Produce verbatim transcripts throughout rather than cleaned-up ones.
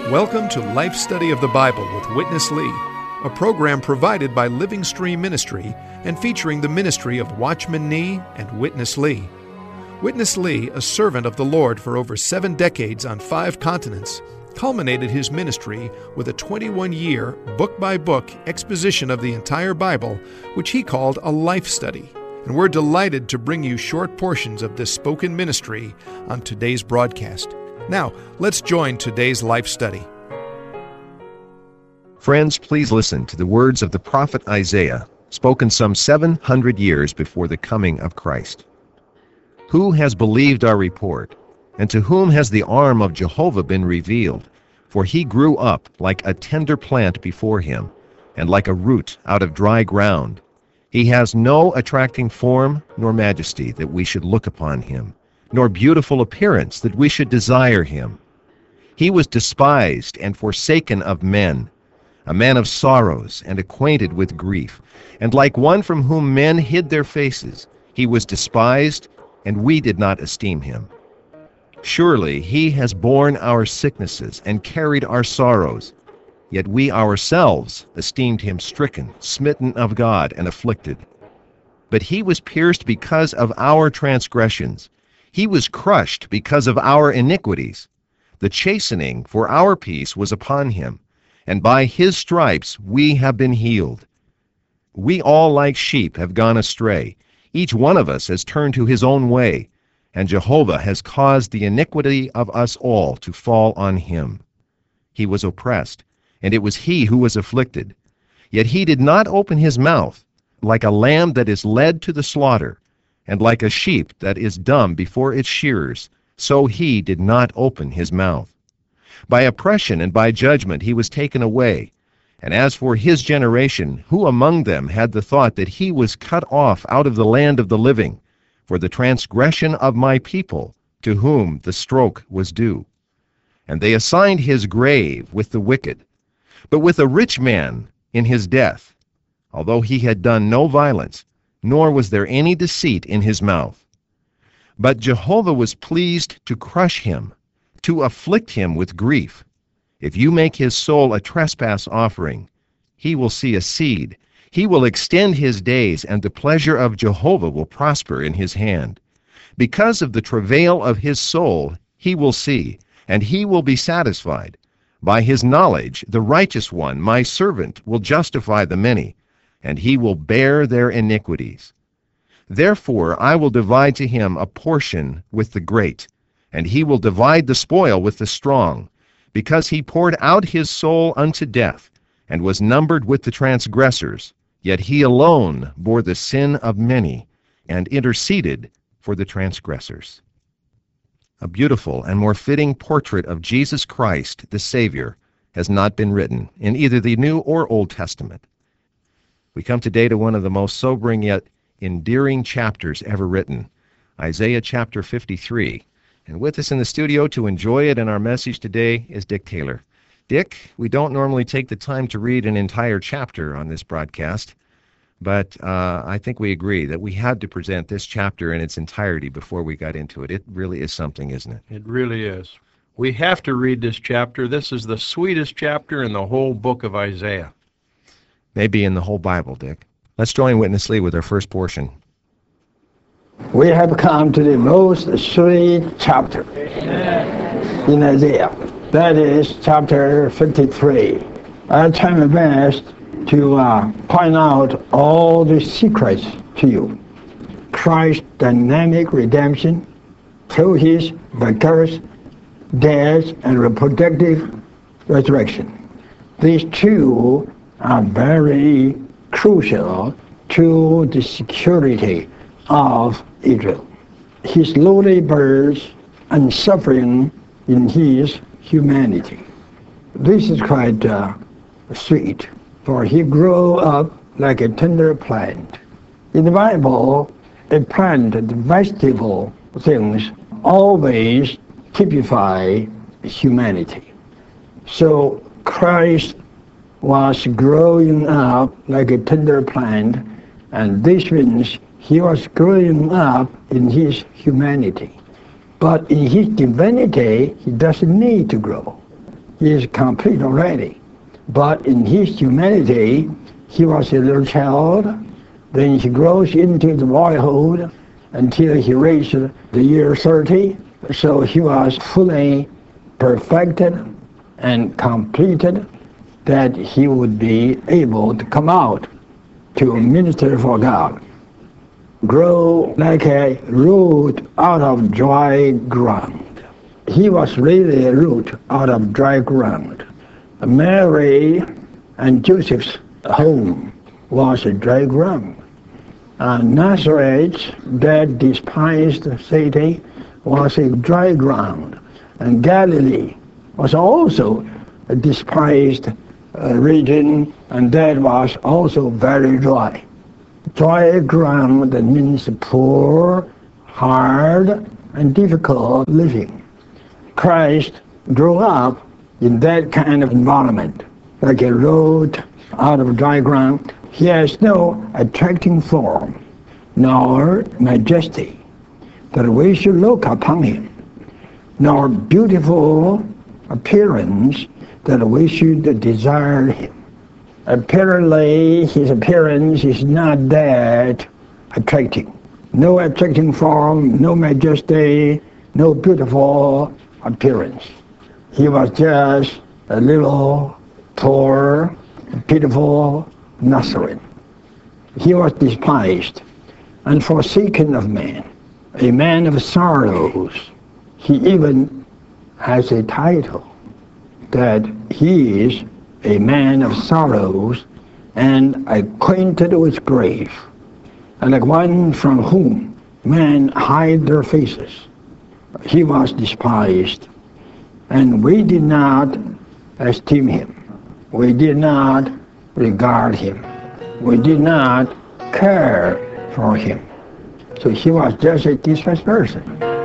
Welcome to Life Study of the Bible with Witness Lee, a program provided by Living Stream Ministry and featuring the ministry of Watchman Nee and Witness Lee. Witness Lee, a servant of the Lord for over seven decades on five continents, culminated his ministry with a twenty-one-year, book-by-book exposition of the entire Bible, which he called a life study. And we're delighted to bring you short portions of this spoken ministry on today's broadcast. Now, let's join today's life study. Friends, please listen to the words of the prophet Isaiah, spoken some seven hundred years before the coming of Christ. Who has believed our report, and to whom has the arm of Jehovah been revealed? For he grew up like a tender plant before him, and like a root out of dry ground. He has no attracting form nor majesty that we should look upon him, nor beautiful appearance that we should desire him. He was despised and forsaken of men, a man of sorrows and acquainted with grief, and like one from whom men hid their faces, he was despised, and we did not esteem him. Surely he has borne our sicknesses and carried our sorrows, yet we ourselves esteemed him stricken, smitten of God, and afflicted. But he was pierced because of our transgressions. He was crushed because of our iniquities. The chastening for our peace was upon him, and by his stripes we have been healed. We all like sheep have gone astray. Each one of us has turned to his own way, and Jehovah has caused the iniquity of us all to fall on him. He was oppressed, and it was he who was afflicted. Yet he did not open his mouth. Like a lamb that is led to the slaughter, and like a sheep that is dumb before its shearers, so he did not open his mouth. By oppression and by judgment he was taken away. And as for his generation, who among them had the thought that he was cut off out of the land of the living, for the transgression of my people, to whom the stroke was due? And they assigned his grave with the wicked, but with a rich man in his death, although he had done no violence, nor was there any deceit in his mouth. But Jehovah was pleased to crush him, to afflict him with grief. If you make his soul a trespass offering, he will see a seed. He will extend his days, and the pleasure of Jehovah will prosper in his hand. Because of the travail of his soul, he will see, and he will be satisfied. By his knowledge, the righteous one, my servant, will justify the many, and he will bear their iniquities. Therefore I will divide to him a portion with the great, and he will divide the spoil with the strong, because he poured out his soul unto death, and was numbered with the transgressors, yet he alone bore the sin of many, and interceded for the transgressors. A beautiful and more fitting portrait of Jesus Christ, the Savior, has not been written in either the New or Old Testament. We come today to one of the most sobering yet endearing chapters ever written, Isaiah chapter fifty-three. And with us in the studio to enjoy it in our message today is Dick Taylor. Dick, we don't normally take the time to read an entire chapter on this broadcast, but uh, I think we agree that we had to present this chapter in its entirety before we got into it. It really is something, isn't it? It really is. We have to read this chapter. This is the sweetest chapter in the whole book of Isaiah. Maybe in the whole Bible, Dick. Let's join Witness Lee with our first portion. We have come to the most sweet chapter Amen. In Isaiah. That is chapter fifty-three. I try my best to uh, point out all the secrets to you. Christ's dynamic redemption through his vicarious death and reproductive resurrection. These two are very crucial to the security of Israel. His lowly birth and suffering in his humanity. This is quite uh, sweet, for he grew up like a tender plant. In the Bible, a plant, the vegetable things, always typify humanity. So Christ was growing up like a tender plant, and this means he was growing up in his humanity. But in his divinity, he doesn't need to grow. He is complete already. But in his humanity, he was a little child. Then he grows into the boyhood until he reached the year thirty. So he was fully perfected and completed, that he would be able to come out to minister for God. Grow like a root out of dry ground. He was really a root out of dry ground. Mary and Joseph's home was a dry ground. Uh, Nazareth, that despised city, was a dry ground. And Galilee was also a despised uh, region, and that was also very dry. Dry ground means poor, hard, and difficult living. Christ grew up in that kind of environment, like a root out of dry ground. He has no attracting form, nor majesty, that we should look upon him, nor beautiful appearance, that we should desire him. Apparently, his appearance is not that attracting. No attracting form, no majesty, no beautiful appearance. He was just a little poor, pitiful Nazarene. He was despised and forsaken of man, a man of sorrows. He even has a title that he is a man of sorrows and acquainted with grief, and like one from whom men hide their faces. He was despised, and we did not esteem him. We did not regard him. We did not care for him. So he was just a despised person.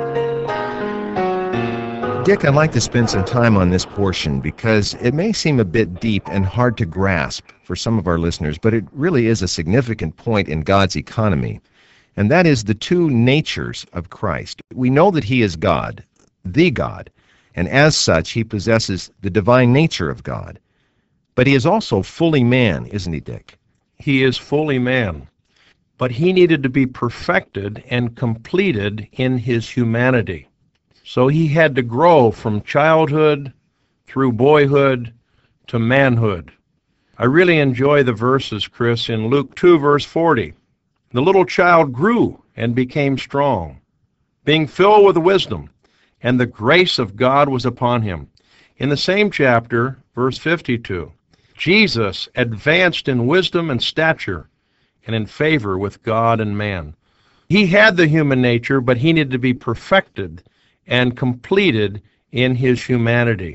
Dick, I'd like to spend some time on this portion because it may seem a bit deep and hard to grasp for some of our listeners, but it really is a significant point in God's economy, and that is the two natures of Christ. We know that he is God, the God, and as such, he possesses the divine nature of God. But he is also fully man, isn't he, Dick? He is fully man, but he needed to be perfected and completed in his humanity. So he had to grow from childhood through boyhood to manhood. I really enjoy the verses, Chris, in Luke two, verse forty. The little child grew and became strong, being filled with wisdom, and the grace of God was upon him. In the same chapter, verse fifty-two, Jesus advanced in wisdom and stature and in favor with God and man. He had the human nature, but he needed to be perfected and completed in his humanity.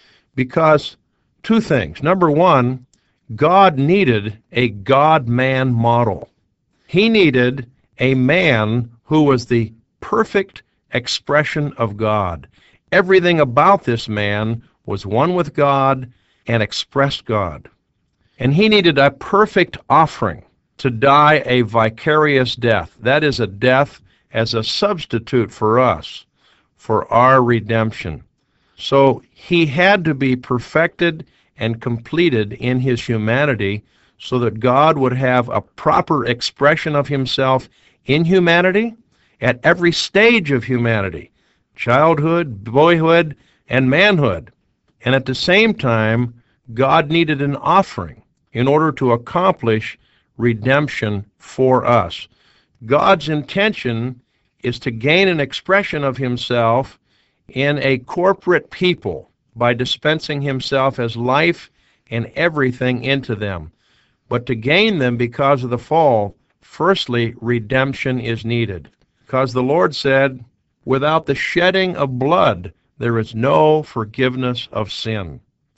Because two things. Number one, God needed a God-man model. He needed a man who was the perfect expression of God. Everything about this man was one with God and expressed God. And he needed a perfect offering to die a vicarious death. That is a death as a substitute for us, for our redemption. So he had to be perfected and completed in his humanity so that God would have a proper expression of himself in humanity at every stage of humanity, childhood, boyhood, and manhood. And at the same time, God needed an offering in order to accomplish redemption for us. God's intention is to gain an expression of himself in a corporate people by dispensing himself as life and everything into them. But to gain them because of the fall, firstly, redemption is needed. Because the Lord said, without the shedding of blood, there is no forgiveness of sin.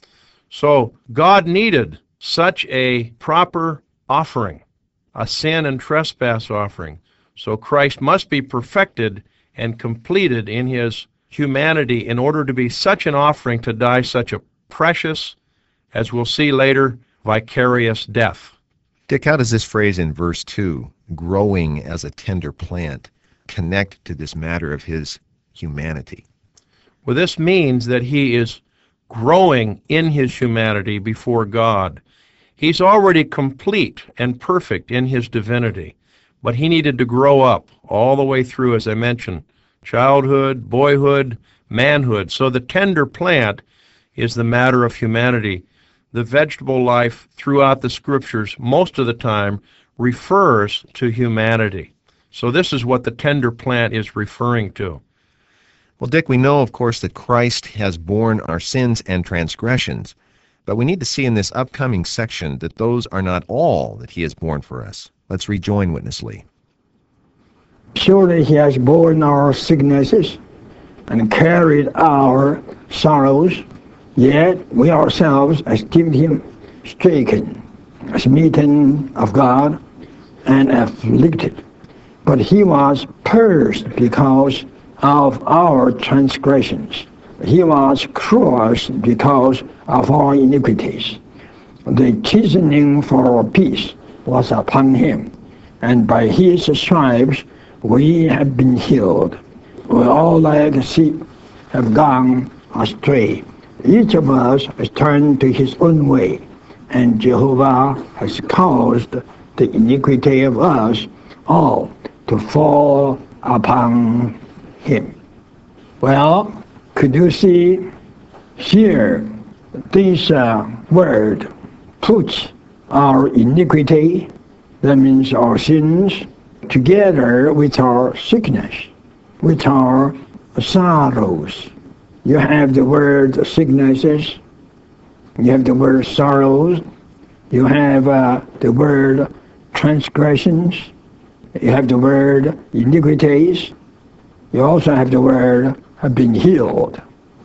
So God needed such a proper offering, a sin and trespass offering. So Christ must be perfected and completed in his humanity in order to be such an offering to die such a precious, as we'll see later, vicarious death. Dick, how does this phrase in verse two, growing as a tender plant, connect to this matter of his humanity? Well, this means that he is growing in his humanity before God. He's already complete and perfect in his divinity, but he needed to grow up all the way through, as I mentioned, childhood, boyhood, manhood. So the tender plant is the matter of humanity. The vegetable life throughout the Scriptures, most of the time, refers to humanity. So this is what the tender plant is referring to. Well, Dick, we know, of course, that Christ has borne our sins and transgressions, but we need to see in this upcoming section that those are not all that he has borne for us. Let's rejoin Witness Lee. Surely he has borne our sicknesses and carried our sorrows, yet we ourselves esteemed him stricken, smitten of God, and afflicted. But he was pierced because of our transgressions. He was crushed because of our iniquities. The chastening for our peace was upon him, and by his stripes we have been healed. We all like sheep have gone astray. Each of us has turned to his own way, and Jehovah has caused the iniquity of us all to fall upon him. Well, could you see here this uh, word puts our iniquity, that means our sins, together with our sickness, with our sorrows. You have the word sicknesses, you have the word sorrows, you have uh, the word transgressions, you have the word iniquities, you also have the word have been healed.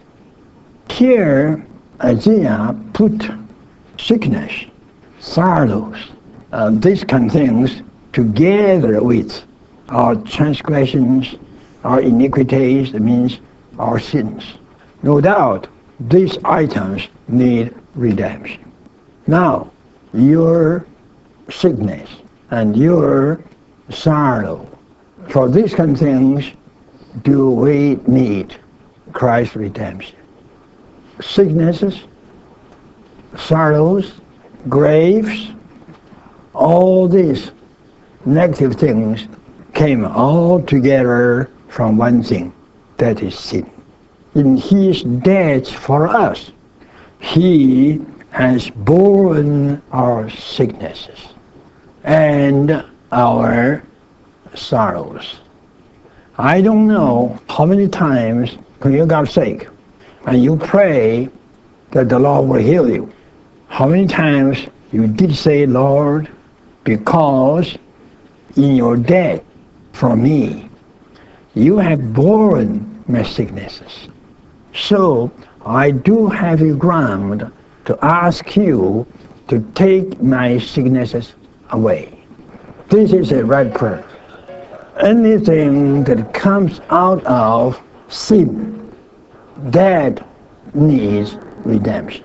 Here, Isaiah put sickness, sorrows, uh, these kind of things together with our transgressions, our iniquities, that means our sins. No doubt, these items need redemption. Now, your sickness and your sorrow, for these kind of things, do we need Christ's redemption? Sicknesses, sorrows, graves, all these negative things came all together from one thing, that is sin. In his death for us, he has borne our sicknesses and our sorrows. I don't know how many times when you got sick and you pray that the Lord will heal you, how many times you did say, Lord, because in your death for me, you have borne my sicknesses. So I do have a ground to ask you to take my sicknesses away. This is a right prayer. Anything that comes out of sin, that needs redemption.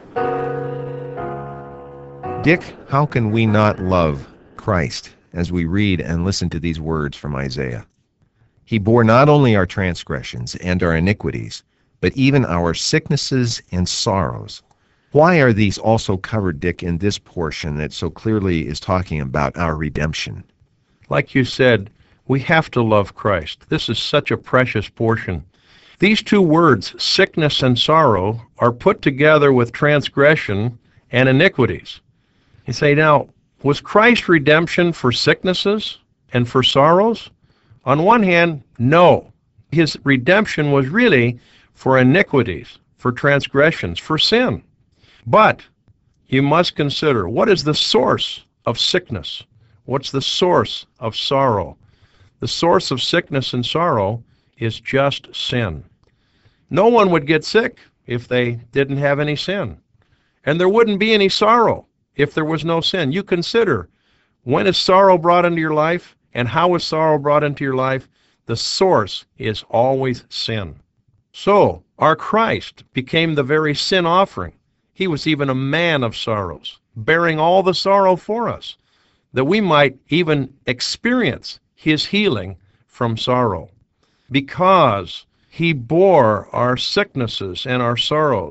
Dick, how can we not love Christ as we read and listen to these words from Isaiah? He bore not only our transgressions and our iniquities, but even our sicknesses and sorrows. Why are these also covered, Dick, in this portion that so clearly is talking about our redemption? Like you said, we have to love Christ. This is such a precious portion. These two words, sickness and sorrow, are put together with transgression and iniquities. You say, now, was Christ's redemption for sicknesses and for sorrows? On one hand, no. His redemption was really for iniquities, for transgressions, for sin. But you must consider, what is the source of sickness? What's the source of sorrow? The source of sickness and sorrow is just sin. No one would get sick if they didn't have any sin. And there wouldn't be any sorrow if there was no sin. You consider, when is sorrow brought into your life and how is sorrow brought into your life? The source is always sin. So, our Christ became the very sin offering. He was even a man of sorrows, bearing all the sorrow for us, that we might even experience his healing from sorrow. Because he bore our sicknesses and our sorrows,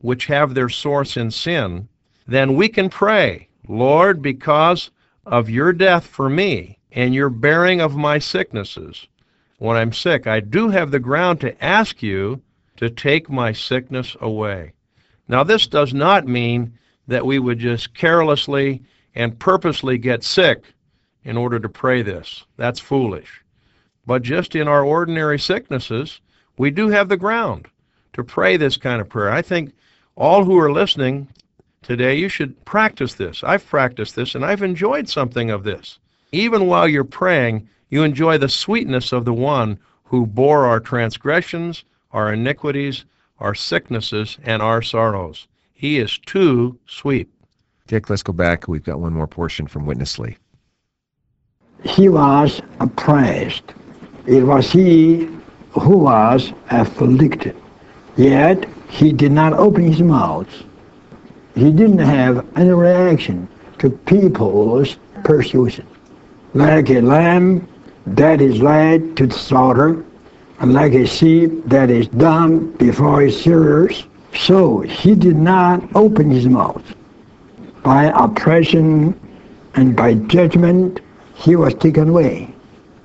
which have their source in sin, then we can pray, Lord, because of your death for me and your bearing of my sicknesses, when I'm sick, I do have the ground to ask you to take my sickness away. Now, this does not mean that we would just carelessly and purposely get sick in order to pray this. That's foolish. But just in our ordinary sicknesses, we do have the ground to pray this kind of prayer. I think all who are listening today, you should practice this. I've practiced this, and I've enjoyed something of this. Even while you're praying, you enjoy the sweetness of the one who bore our transgressions, our iniquities, our sicknesses, and our sorrows. He is too sweet. Dick, let's go back. We've got one more portion from Witness Lee. He was oppressed. It was he who was afflicted. Yet he did not open his mouth. He didn't have any reaction to people's persecution. Like a lamb that is led to the slaughter, and like a sheep that is dumb before its shearers, so he did not open his mouth. By oppression and by judgment he was taken away.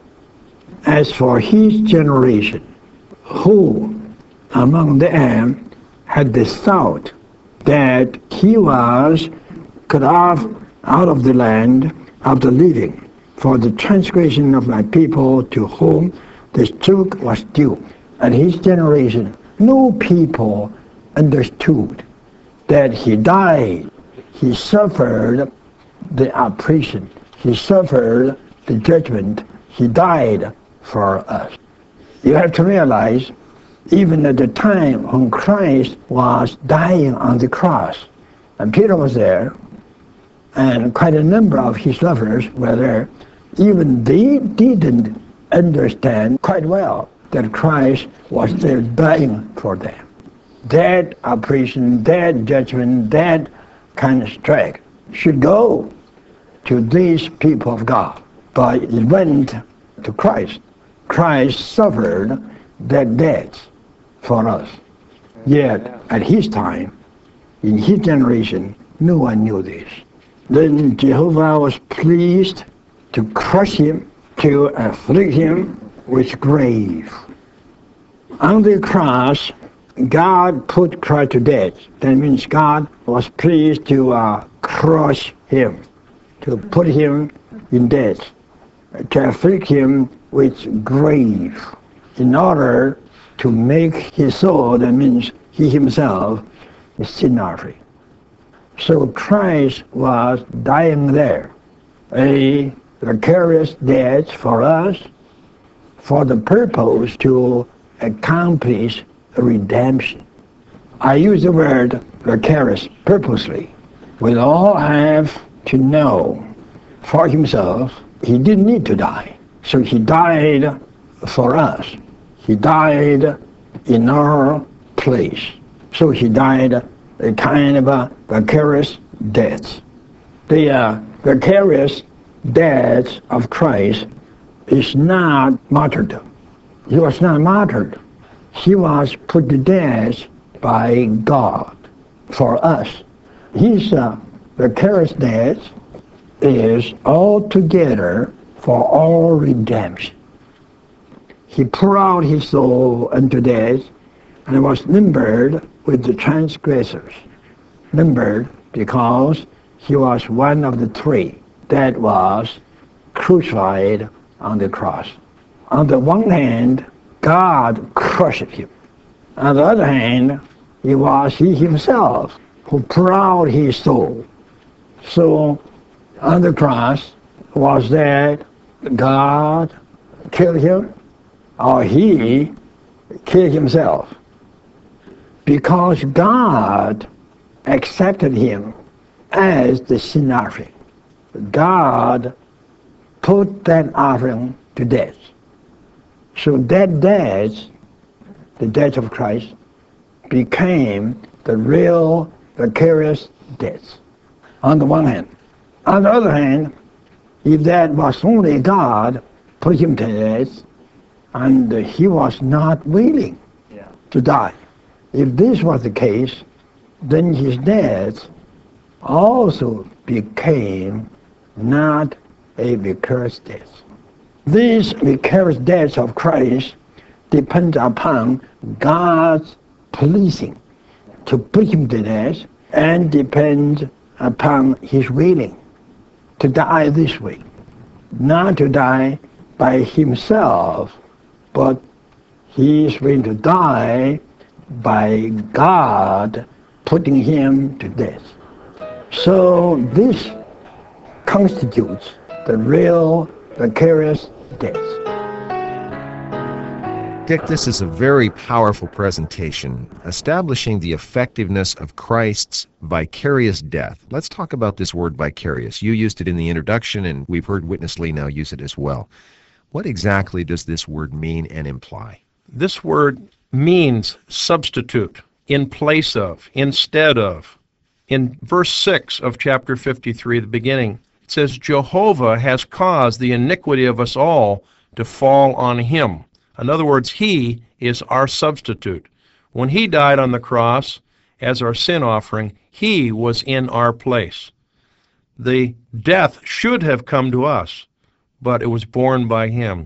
As for his generation, who among them had the thought that he was cut off out of the land of the living for the transgression of my people, to whom the stroke was due. And his generation, no people understood that he died. He suffered the oppression. He suffered the judgment. He died for us. You have to realize, even at the time when Christ was dying on the cross, and Peter was there, and quite a number of his lovers were there, even they didn't understand quite well that Christ was there dying for them. That oppression, that judgment, that kind of strike should go to these people of God. But it went to Christ. Christ suffered that death for us. Yet at his time, in his generation, no one knew this. Then Jehovah was pleased to crush him, to afflict him with grief. On the cross, God put Christ to death. That means God was pleased to uh, crush him, to put him in death, to afflict him with grief, in order to make his soul, that means he himself, a sin offering. So Christ was dying there, a vicarious death for us, for the purpose to accomplish redemption. I use the word vicarious purposely. We all have to know for himself he didn't need to die. So he died for us. He died in our place. So he died a kind of a vicarious death. The uh, vicarious death of Christ is not martyrdom. He was not martyred. He was put to death by God for us. His uh, vicarious death is altogether for all redemption. He poured out his soul unto death and was numbered with the transgressors. Numbered because he was one of the three that was crucified on the cross. On the one hand, God crushed him. On the other hand, it was he himself who poured out his soul. So on the cross, was that God killed him or he killed himself? Because God accepted him as the sin offering. God put that offering to death. So that death, the death of Christ, became the real vicarious death, on the one hand. On the other hand, if that was only God put him to death, and he was not willing yeah. to die, if this was the case, then his death also became not a vicarious death. This vicarious death of Christ depends upon God's pleasing to put him to death, and depends upon his willing to die this way, not to die by himself, but he is going to die by God putting him to death. So this constitutes the real vicarious death. Dick, this is a very powerful presentation establishing the effectiveness of Christ's vicarious death. Let's talk about this word vicarious. You used it in the introduction, and we've heard Witness Lee now use it as well. What exactly does this word mean and imply? This word means substitute, in place of, instead of. In verse six of chapter fifty-three, the beginning, it says, Jehovah has caused the iniquity of us all to fall on him. In other words, he is our substitute. When he died on the cross as our sin offering, he was in our place. The death should have come to us, but it was borne by him.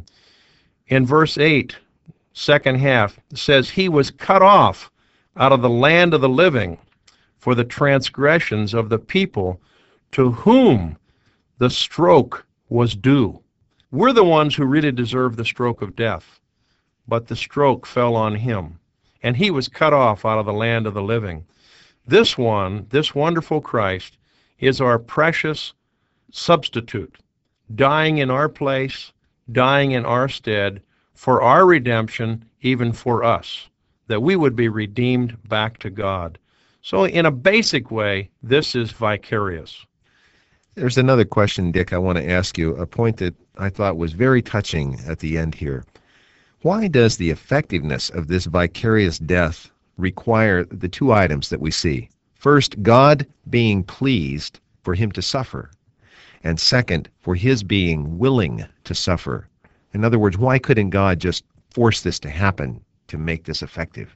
In verse eight, second half, it says, he was cut off out of the land of the living for the transgressions of the people to whom the stroke was due. We're the ones who really deserve the stroke of death, but the stroke fell on him, and he was cut off out of the land of the living. This one, this wonderful Christ, is our precious substitute, dying in our place, dying in our stead, for our redemption, even for us, that we would be redeemed back to God. So in a basic way, this is vicarious. There's another question, Dick, I want to ask you, a point that I thought was very touching at the end here. Why does the effectiveness of this vicarious death require the two items that we see? First, God being pleased for him to suffer, and second, for his being willing to suffer. In other words, why couldn't God just force this to happen to make this effective?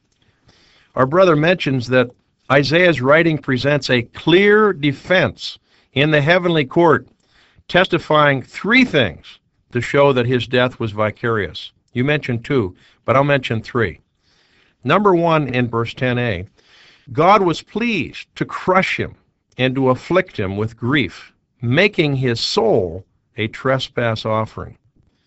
Our brother mentions that Isaiah's writing presents a clear defense in the heavenly court, testifying three things to show that his death was vicarious. You mentioned two, but I'll mention three. Number one, in verse ten a, God was pleased to crush him and to afflict him with grief, making his soul a trespass offering.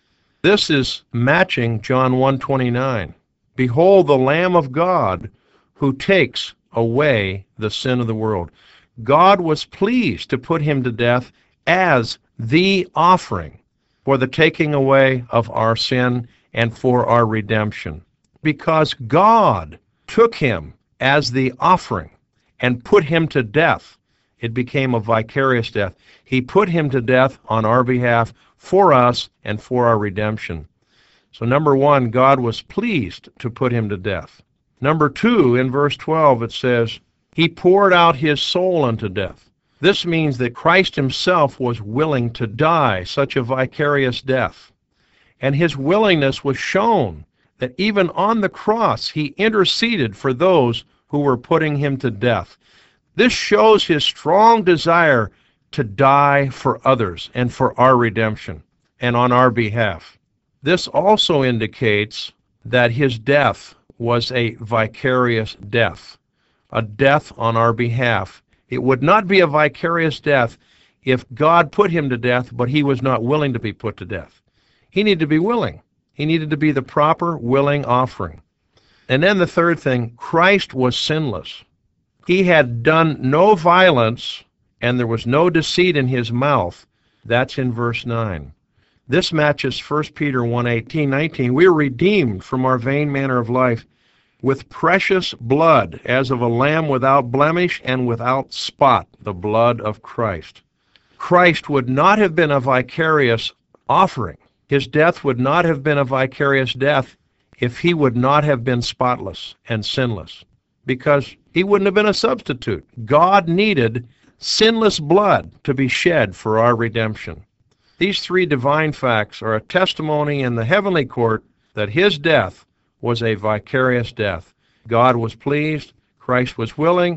This is matching John one twenty-nine. Behold the Lamb of God who takes away the sin of the world. God was pleased to put him to death as the offering for the taking away of our sin and for our redemption. Because God took him as the offering and put him to death, it became a vicarious death. He put him to death on our behalf, for us, and for our redemption. So number one, God was pleased to put him to death. Number two, in verse twelve, it says, he poured out his soul unto death. This means that Christ himself was willing to die such a vicarious death. And his willingness was shown that even on the cross, he interceded for those who were putting him to death. This shows his strong desire to die for others and for our redemption and on our behalf. This also indicates that his death was a vicarious death, a death on our behalf. It would not be a vicarious death if God put him to death, but he was not willing to be put to death. He needed to be willing. He needed to be the proper, willing offering. And then the third thing, Christ was sinless. He had done no violence, and there was no deceit in his mouth. That's in verse nine. This matches First Peter one eighteen, nineteen. We are redeemed from our vain manner of life with precious blood, as of a lamb without blemish and without spot, the blood of Christ. Christ would not have been a vicarious offering. His death would not have been a vicarious death if he would not have been spotless and sinless, because he wouldn't have been a substitute. God needed sinless blood to be shed for our redemption. These three divine facts are a testimony in the heavenly court that his death was a vicarious death. God was pleased, Christ was willing,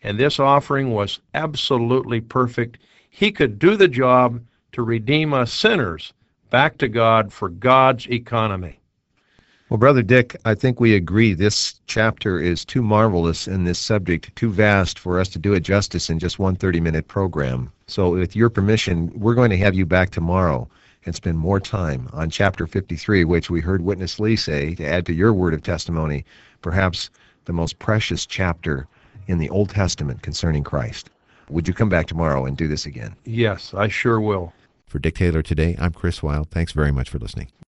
and this offering was absolutely perfect. He could do the job to redeem us sinners back to God for God's economy. Well, Brother Dick, I think we agree this chapter is too marvelous and this subject too vast for us to do it justice in just one thirty-minute program. So with your permission, we're going to have you back tomorrow and spend more time on chapter fifty-three, which we heard Witness Lee say, to add to your word of testimony, perhaps the most precious chapter in the Old Testament concerning Christ. Would you come back tomorrow and do this again? Yes, I sure will. For Dick Taylor Today, I'm Chris Wilde. Thanks very much for listening.